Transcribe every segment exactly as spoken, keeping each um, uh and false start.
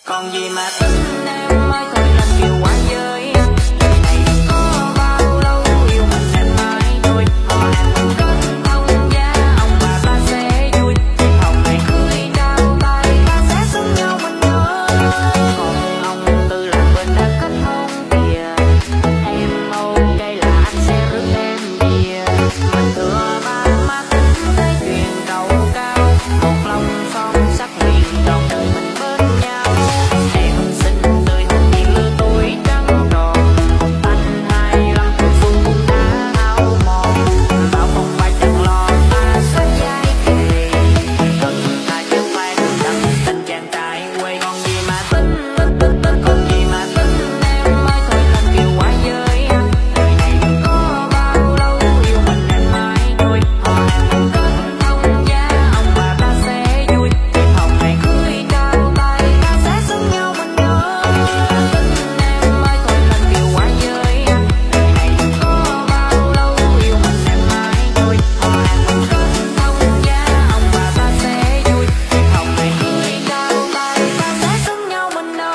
Còn gì mà tính em ơi thôi làm điều quá giới anh. Đời này đừng có bao lâu yêu mình em mãi thôi. Họ hàng mình kết thông giá ông bà ta sẽ vui. Thiệp hồng ngày cưới trao tay ta sẽ xứng nhau mình nhớ. Còn ông Tư làm bên đã kết hôn kìa. Em ok là anh sẽ rước em về. Mình thừa ba má tính tới chuyện cầu cao. Một lòng son sắc nguyện trọn đời mình bên nhau. Em xinh tươi hồn nhiên lứa tuổi trắng tròn. Anh hai lăm tuổi xuân cũng đã hao mòn. Bao không phải chẳng lo ta sẽ dai kề. Thật ta chẳng phải đừng đắm tình chàng trai quê. Còn gì mà tính, tính, tính, tính, còn gì mà tính em ơi thôi làm điều quá giới anh. Đời này đừng có bao lâu yêu mình em mãi thôi. Họ hàng mình kết thông giá ông bà ta sẽ vui. Thiệp hồng ngày cưới trao tay ta sẽ xứng nhau mình nhớ. Tính em ơi thôi làm điều quá giới anh. Đời này đừng có bao lâu yêu mình em mãi thôi. Họ hàng mình kết thông giá ông bà ta sẽ vui. Thiệp hồng ngày cưới trao tay ta sẽ xứng nhau mình nhớ.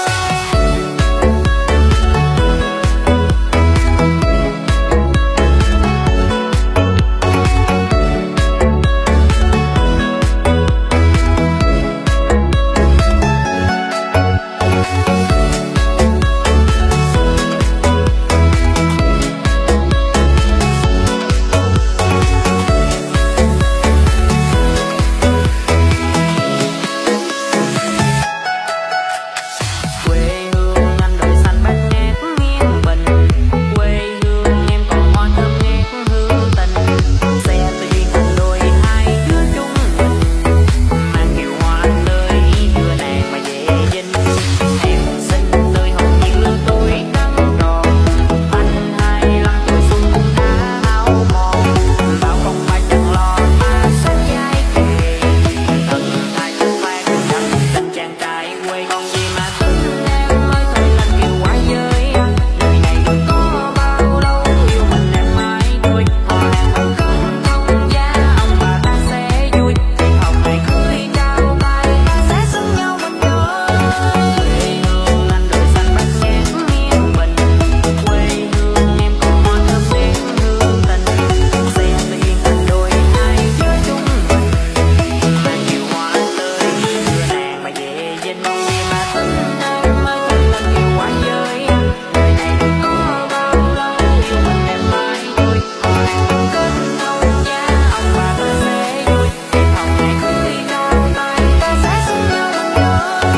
Quê hương anh đồi xanh bát ngát nghiêng bình. Quê hương em còn hoa thơm ngát hương tình. Xe tôi duyên thành đôi hai đứa chung mình. Mang kiều hoa tươi đưa nàng mà về dinh. Em xinh tươi hồn nhiên lứa tuổi trắng tròn. Anh hai lăm tuổi xuân cũng đã hao mòn. Bao không phải chẳng lo ta sẽ dai kề. Thật ta chẳng phải đừng đắm tình chàng trai quê. Còn gì mà tính em ơi thôi làm điều quá giới anh. Đời này đừng có bao lâu yêu mình em mãi thôi. Họ hàng mình kết thông giá ông bà ta sẽ vui. Thiệp hồng ngày cưới trao tay ta sẽ xứng nhau mình nhớ. Quê hương anh đồi xanh bát ngát nghiêng bình. Quê hương em còn hoa thơm ngát hương tình. Xe tôi duyên thành đôi hai đứa chung mình. Mang kiều hoa tươi đưa nàng mà về dinh. Còn gì mà tính em ơi thôi làm điều quá giới anh. Đời này đừng có bao lâu yêu mình em mãi thôi. Họ hàng mình kết thông giá ông bà ta sẽ vui. Thiệp hồng ngày cưới trao tay ta sẽ xứng nhau mình nhớ.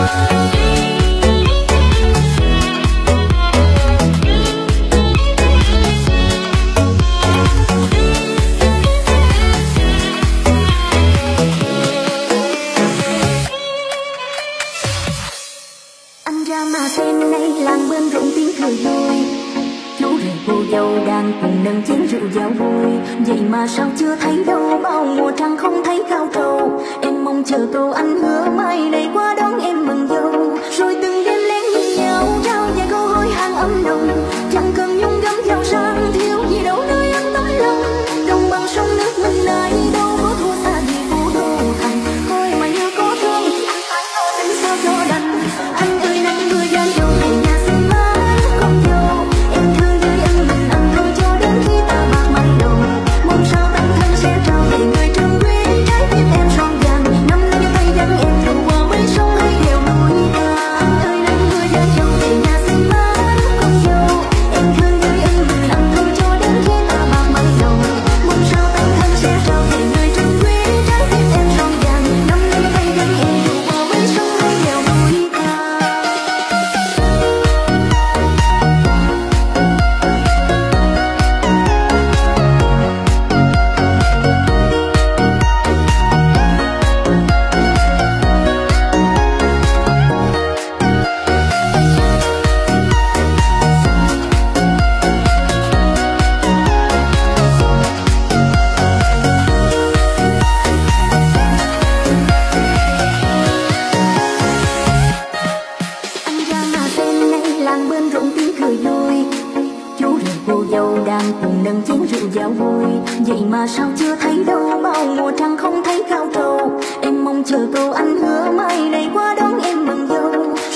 Anh ra mà xem nay làng bên rộn tiếng cười vui. Chú rể cô dâu đang cùng nâng chén rượu giao vui. Vậy mà sao chưa thấy đâu, bao mùa trăng không thấy cao trầu. Em mong chờ câu anh hứa mai này qua đón em mừng dâu. Rồi từng đêm lén nhìn nhau trao vài câu hỏi hàng âm nồng. Chẳng cần nhung gấm giàu sang thiếu gì đâu nơi anh tấm lòng. Đồng bằng sông nước mình này đâu có thua xa gì phố đô thành. Coi mà như có thương anh phải lo tính sao cho đành. Anh ơi nắng mưa gian dầu về nhà xin má con dâu. Em thương với anh mình anh thôi cho đến khi ta bạc mây đầu. Mong sao tăng thân sẽ trao về người trân quý trái tim em son vàng. Năm năm tay dẫn em dù qua mấy sông hay đèo núi cao. Anh ơi nắng mưa gian dầu về nhà xin má con dâu. Em thương với anh mình anh thôi cho đến khi ta bạc mây đầu. Mong sao tăng thân sẽ trao về người trân quý trái tim em son vàng. Năm năm tay dẫn em dù qua mấy sông hay đèo núi cao. Anh ra mà xem nay làng bên rộn tiếng cười vui. Chú rể cô dâu đang cùng nâng chén rượu giao vui. Vậy mà sao chưa thấy đâu, bao mùa trăng không thấy cao trầu. Em mong chờ câu anh hứa mai này qua đón em mừng dâu.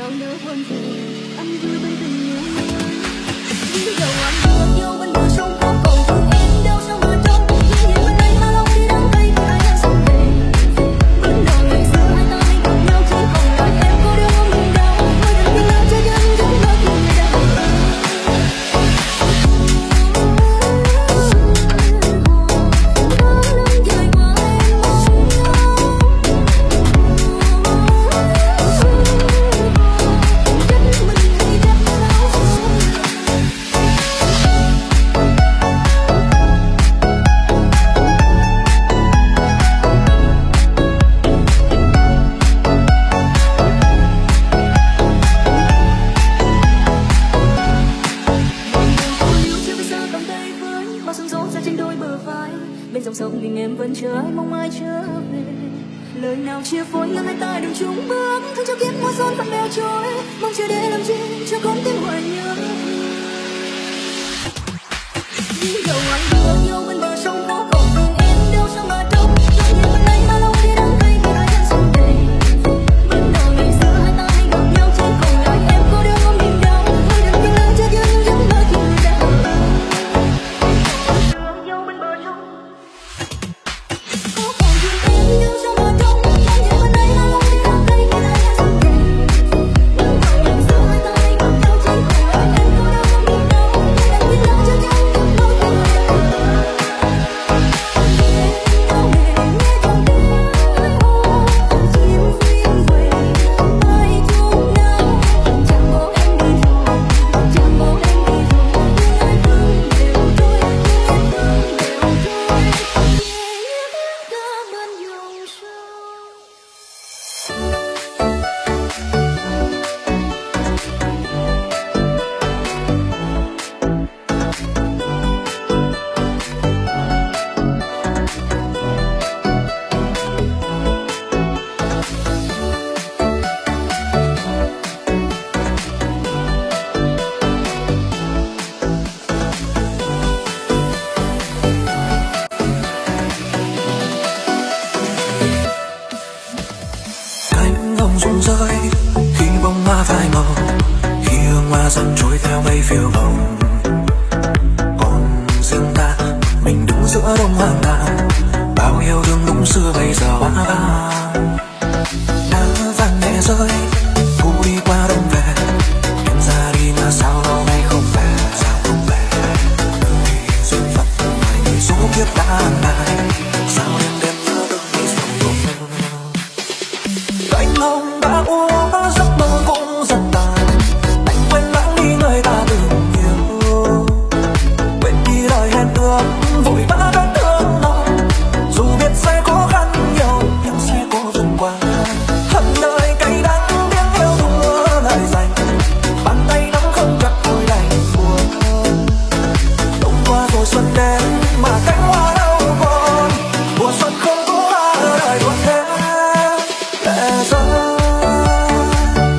bao nhớ hơn về anh vui bên tình yêu những dầu anh đưa nhau bên bờ sông có còn thương em đâu sao mà trông nhưng nhìn bên anh mà lòng đi đắng cay vì ai đang sống về bên đầu ngày xưa hai ta hay cùng nhau chỉ còn lại em cô đơn không buồn đau mới đừng tin làm cho dân chúng nói chuyện người đã không lớn dài qua em mong bên dòng sông nhưng em vẫn chờ ai mong ai trở về lời nào chia phối nhưng hai ta đừng chung bước thương cho kiếp mùa xuân vẫn đeo trôi mong chờ để làm chi cho con tim hoài nhớ những dầu anh đưa nhau bên bờ sông có còn thương em đâu sao mà trông nhưng nhìn bên anh mà lòng đi đắng cay vì ai đang sống về bên đầu ngày xưa hai ta hay gặp nhau chỉ còn lại em cô đơn không niềm đau thôi đừng tin lời cho dân giống nơi khi người đã hồng đưa nhau bên bờ sông có còn thương em đâu sao mà trông nhưng nhìn bên anh mà lòng đi đắng cay vì ai đang sống về bên đầu ngày xưa hai ta hay gặp nhau chỉ còn lại em cô đơn không niềm đau thôi đừng tin lời cho dân giống nơi khi người đã hồng rụng rơi khi bông hoa phai màu khi hương hoa dần trôi theo mây phiêu bồng còn riêng ta mình đứng giữa đông hoang tàn bao yêu thương lúc xưa bây giờ hóa vàng lá vàng nhẹ rơi thu đi qua đông về em ra đi mà sao lâu nay không về sao không về đời duyên phận ngày số kiếp đã lại sao đêm đêm nhớ thương đi sông đông anh không đã uống giấc mơ cũng rất tàn anh quên lãng đi người ta từng yêu quên đi lời hẹn ước vội vã vết thương lòng dù biết sẽ khó khăn nhiều nhưng sẽ cố vượt qua hận đời cay đắng tiếng yêu thua lời dành bàn tay nắm không chặt tôi đành buồn đông qua rồi xuân đến mà cánh hoa đâu còn mùa xuân không có hoa đời còn thế lệ rơi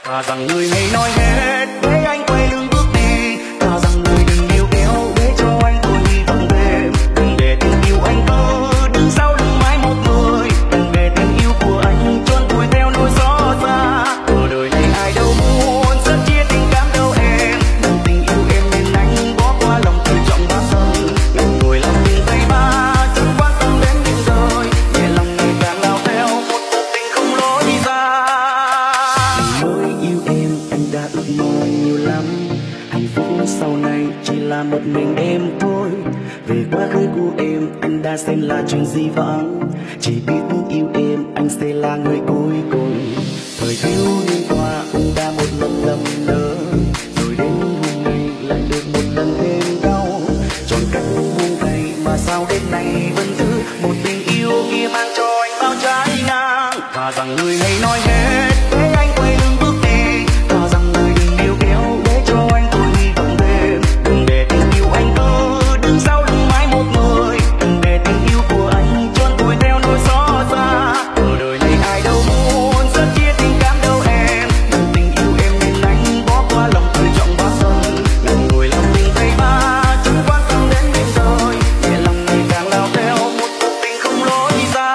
Thà rằng người hãy nói hết để anh quay lưng bước đi, thà rằng người đừng níu kéo để cho anh thôi hy vọng thêm. Đừng để tình yêu anh cứ đứng sau lưng mãi một người, đừng để tình yêu của anh trốn vùi theo nỗi xót xa. Ở đời này ai đâu muốn rất chia tình cảm đâu em, nhưng tình yêu em nên anh bỏ qua lòng tự trọng bản thân. Đừng ngồi lòng tình tay ba chẳng quan tâm đến những đời, nhẹ lòng ngày càng lao theo một cuộc tình không lối ra. Mới yêu em anh đã ước mơ nhiều lắm, hạnh phúc sau này chỉ là một mình em thôi. Về quá khứ của em anh đã xem là chuyện gì vãng, chỉ biết yêu em anh sẽ là người cuối cùng. Thời thiếu niên qua anh đã một lần lầm lỡ, rồi đến hôm nay lại được một lần thêm đau. Chọn cách buông tay mà sao đến nay vẫn giữ một tình yêu kia mang cho anh bao trái ngang. Thà rằng người hãy nói hết để anh quay lưng bước đi, thà rằng người đừng níu kéo để cho anh thôi hy vọng thêm. Đừng để tình yêu anh cứ đứng sau lưng mãi một người, đừng để tình yêu của anh trốn vùi theo nỗi xót xa. Ở đời này ai đâu muốn rất chia tình cảm đâu em, nhưng tình yêu em nên anh bỏ qua lòng tự trọng bản thân. Đừng ngồi lòng tình tay ba chẳng quan tâm đến những đời, nhẹ lòng ngày càng lao theo một cuộc tình không lối ra.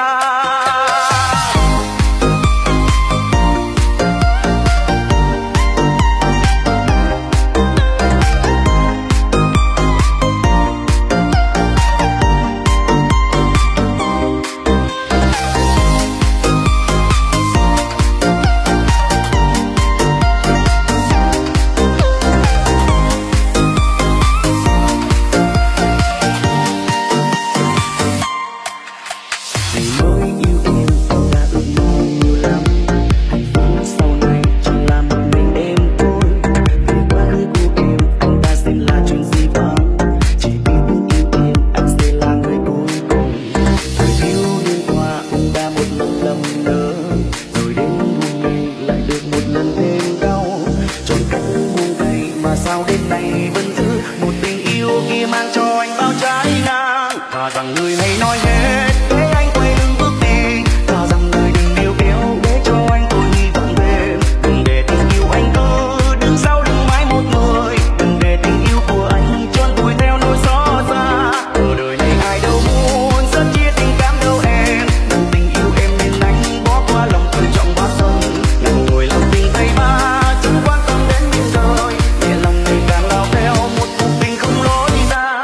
Ngày mới yêu em anh đã ước mơ nhiều lắm, hạnh phúc sau này chỉ là một mình em thôi. Về quá khứ của em anh đã xem là chuyện gì vãng, chỉ biết yêu em anh sẽ là người cuối cùng. Thời thiếu niên qua anh đã một lần lầm lỡ, rồi đến hôm nay lại được một lần thêm đau. Chọn cách buông tay mà sao đến nay vẫn giữ một tình yêu kia mang cho anh bao trái ngang. Thà rằng người hãy nói hết để anh quay lưng bước đi, thà rằng người đừng níu kéo để cho anh thôi hy vọng thêm. Đừng để tình yêu anh cứ đứng sau lưng mãi một người, đừng để tình yêu của anh trốn vùi theo nỗi xót xa. Ở đời này ai đâu muốn rất chia tình cảm đâu em, nhưng tình yêu em nên anh bỏ qua lòng tự trọng bản thân. Đừng ngồi lòng tình tay ba chẳng quan tâm đến những đời, nhẹ lòng ngày càng lao theo một cuộc tình không lối ra.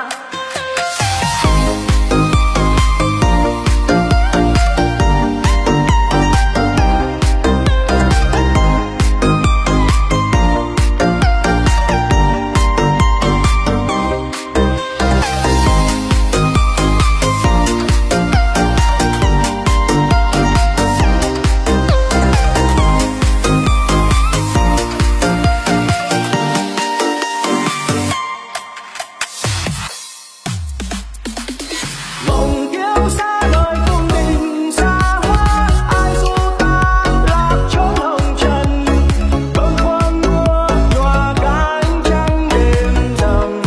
Mộng kiêu xa đời cung đình xa hoa, ai du ta lạc trốn hồng trần. Bâng khuâng mưa nhòa cánh trăng đêm thầm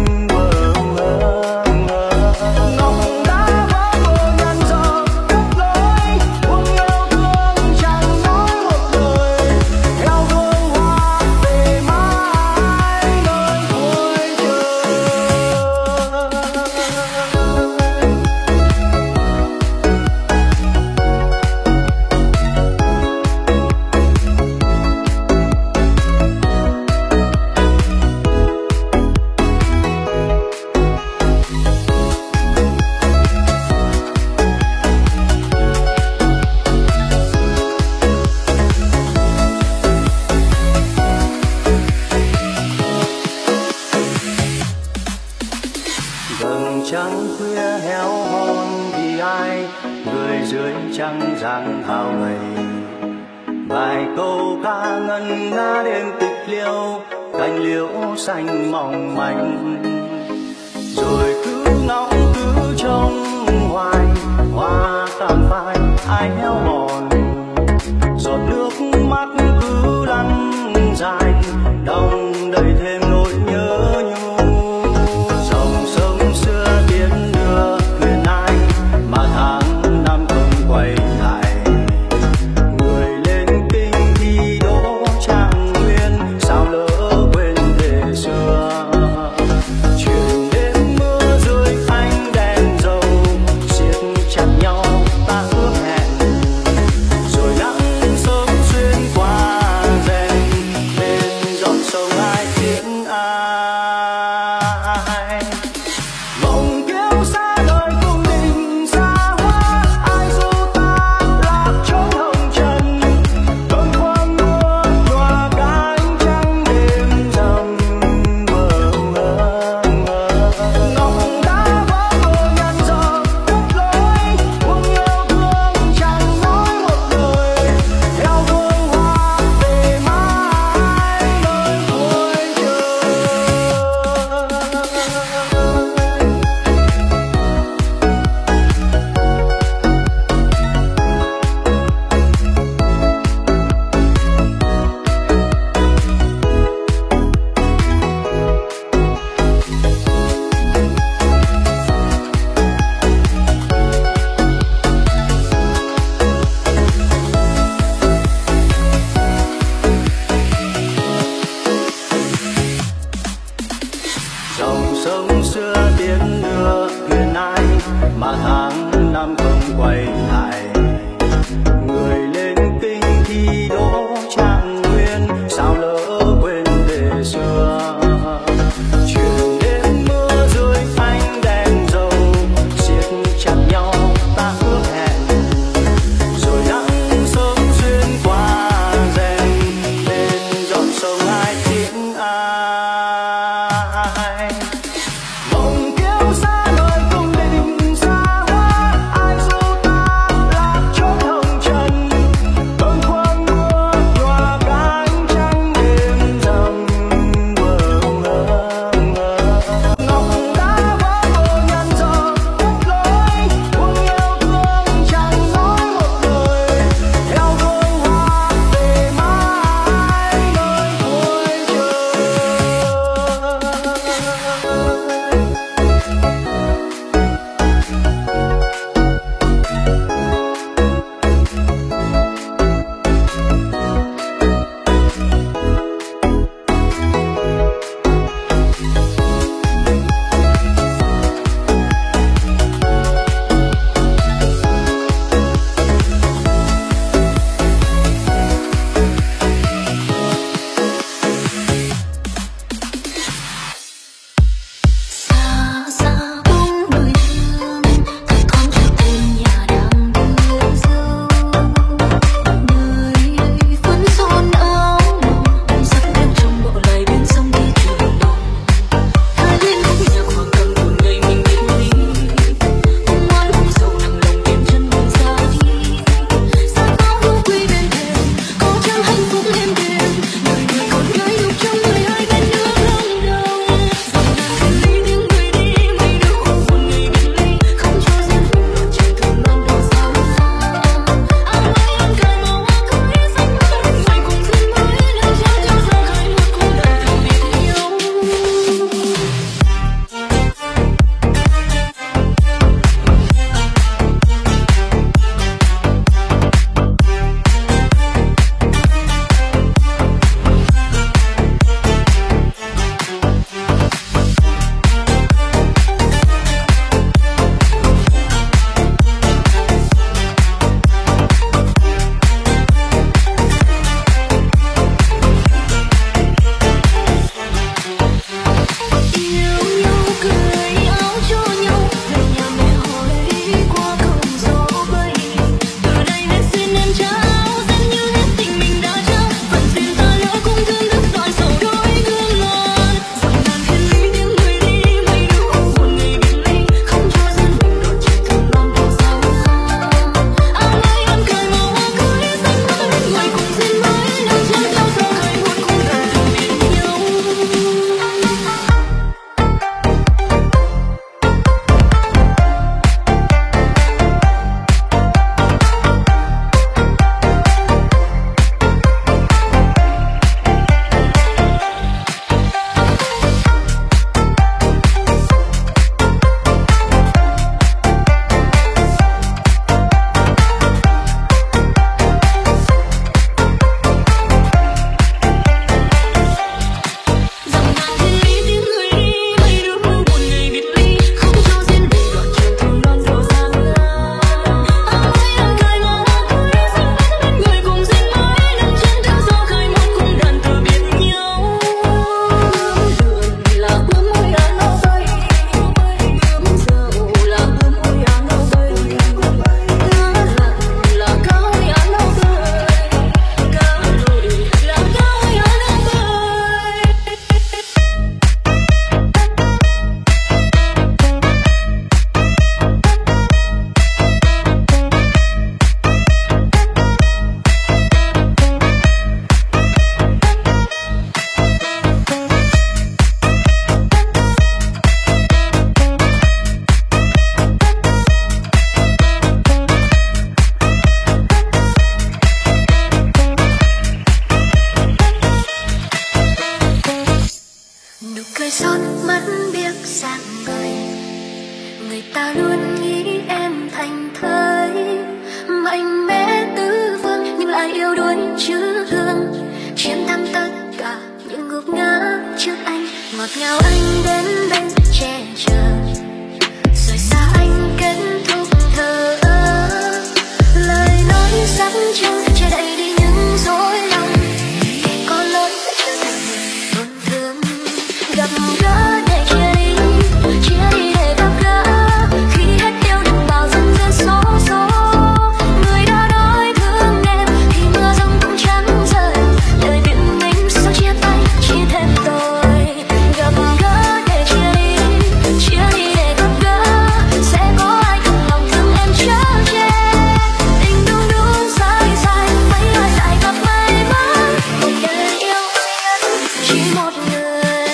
ngọc đá vỡ vừa ngàn giờ cất lối buông yêu thương chẳng nói một lời. Theo hương hoa về mãi nơi cuối trời. Vầng trăng khuya héo hon vì ai, người dưới trăng rạng hào gầy. Vài câu ca ngân nga đêm tịch liêu, cành liễu xanh mỏng manh. Rồi cứ ngóng cứ trông hoài, hoa tàn phai ai héo mòn. Giọt nước mắt cứ lăn dài, đong đầy thêm nỗi nhớ nhung. Dòng sông xưa biến đưa thuyền ai, mà tháng năm không quay lại. Người lên kinh thi đỗ trang son mắt biết dạng người, người ta luôn nghĩ em thành thơi mạnh mẽ tứ phương, nhưng lại yếu đuối chữ hương, chiến thắng tất cả những ngục ngã trước anh. Ngọt ngào anh đến bên che chở, rồi xa anh kết thúc thở ơ. Lời nói sắc trăng che đậy đi những dối lòng, để có lỗi trở thành người tổn thương. Gặp gỡ để chia đi, chia đi để gặp gỡ, khi hết yêu đừng bao dần dần số số. Người đã nói thương em thì mưa rông cũng chẳng rơi, lời biện minh sao chia tay chỉ thêm tôi. Gặp gỡ để chia đi, chia đi để gặp gỡ, sẽ có ai thật lòng thương em chở che. Tình đúng đúng sai sai, mấy ai lại gặp may mắn, một đời yêu duyên chỉ một người.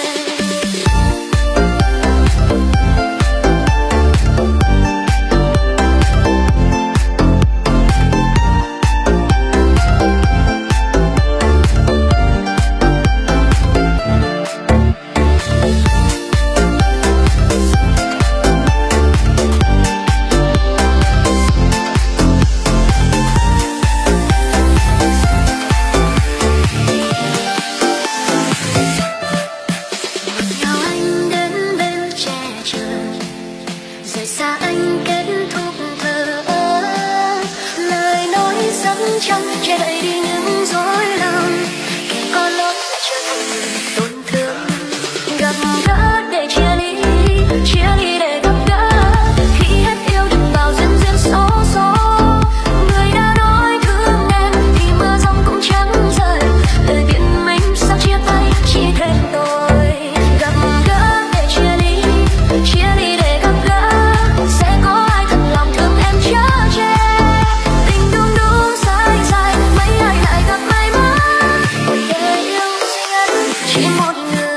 Ngọt ngào anh đến bên che chở, rời xa anh kết thúc thở ơ. Lời nói sắc trăng che đậy đi những dối lòng, kẻ có lỗi trở thành người tổn thương. Gặp gỡ để chia ly, chia ly để gặp gỡ, khi hết yêu đừng bao duyên duyên số số. Người đã nói thương em thì mưa rông cũng chẳng rơi, lời biện minh sao chia tay chỉ thêm tôi. Gặp gỡ để chia ly, chia ly để gặp gỡ, sẽ có ai thật lòng thương em chở che. Tình đúng đúng sai sai, mấy ai lại gặp may mắn, một đời yêu duyên chỉ một người.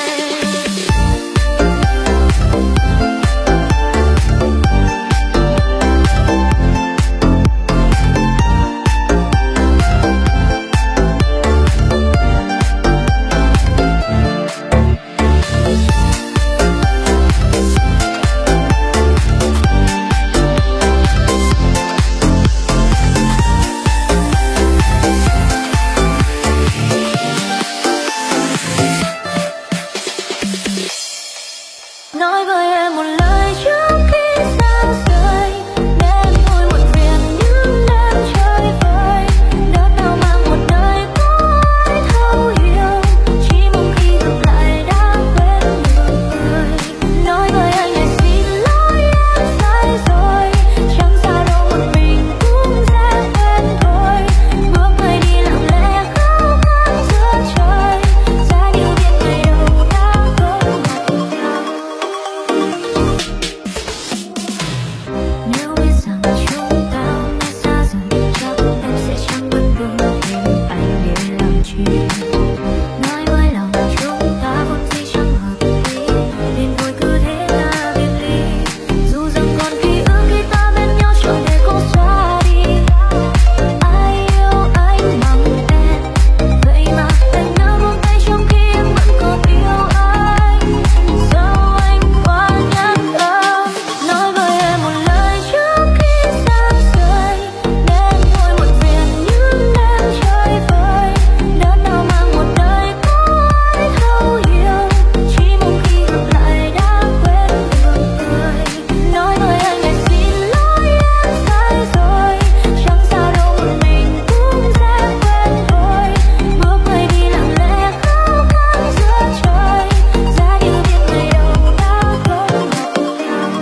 Nói với em một lời trước khi xa rời, để em thôi muộn phiền những đêm chơi vơi. Đỡ nào mang một đời có ai thấu hiểu, chỉ mong khi gặp lại đã quên được người. Nói với anh ngày xin lỗi em sai rồi, chẳng xa đâu một mình cũng sẽ quên thôi. Bước người đi lặng lẽ khao khát giữa trời, giá điều biết ngày đầu đã có ngọt ngào. Nếu biết rằng chúng ta hôm nay xa rời, chắc em sẽ chẳng vẫn vương thêm anh để làm chi. Nói với lòng chúng ta vốn dĩ chẳng hợp lý, nên thôi cứ thế ta biệt ly. Dù rằng còn ký ức khi ta bên nhau chẳng thể cố xóa đi. Ai yêu anh bằng em, vậy mà em nỡ buông tay trong khi em vẫn còn yêu anh. Sao anh quá nhát tâm. Nói với em một lời trước khi xa rời, để em thôi muộn phiền những đêm chơi vơi. Đỡ nào mang một đời có ai thấu hiểu, chỉ mong khi gặp lại đã quên được người. Nói với anh ngày xin lỗi em sai rồi, chẳng sao đâu một mình cũng sẽ quên thôi. Bước người đi lặng lẽ khao khát giữa trời, giá điều biết ngày đầu đã có ngọt ngào.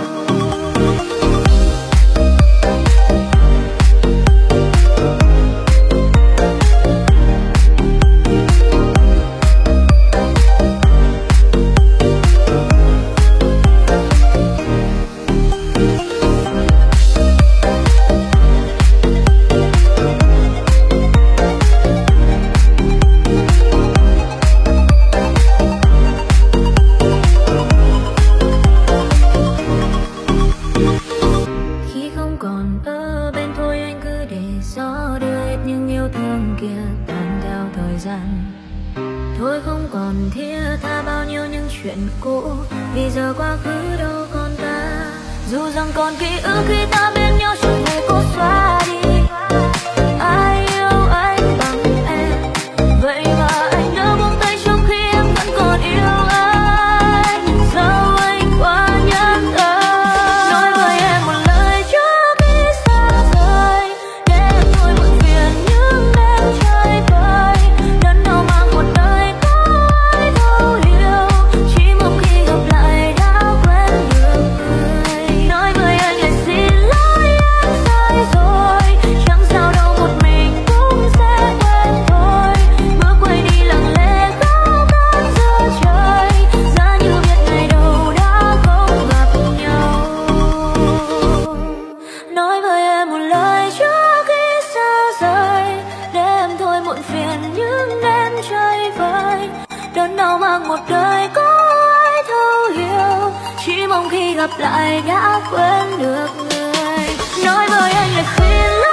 Khi không còn ở bên thôi anh cứ để gió đưa hết những yêu thương kia tan theo thời gian. Thôi không còn thiết tha bao nhiêu những chuyện cũ, vì giờ quá khứ đâu còn ta. Dù rằng còn ký ức khi ta bên nhau chẳng thể cố xóa đi. Ai yêu anh bằng em, vậy mà anh đã buông tay trong khi em vẫn còn yêu anh. Sao anh quá nhẫn tâm? Nói với em một lời trước khi xa rời, để em thôi buồn phiền những đêm chơi vơi. Đắn đo mang một đời có ai thấu hiểu, chỉ mong khi gặp lại đã quen được người. Nói với anh là xin lỗi em sai rồi, chẳng sao đâu một mình cũng sẽ quên thôi. Bước quay đi lặng lẽ khóc than giữa trời, giá như biết ngày đầu đã không gặp nhau. Nói với em một lời trước khi xa rời, để em thôi muộn phiền những đêm chơi vơi. Đớn đau mang một đời có ai thấu hiểu, chỉ mong khi gặp lại đã quên được người. Nói với anh là khi